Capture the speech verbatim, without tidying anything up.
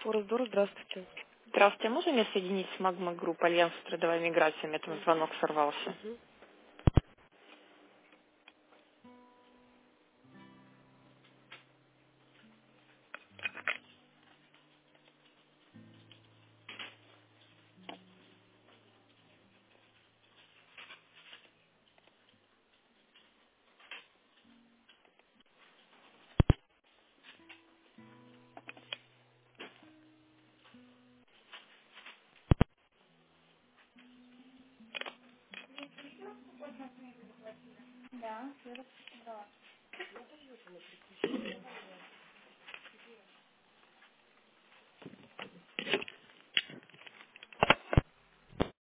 Форсдор, здравствуйте. Здравствуйте, можно меня соединить с Магма Групп Альянс трудовой миграции? У меня там звонок сорвался. Мгм.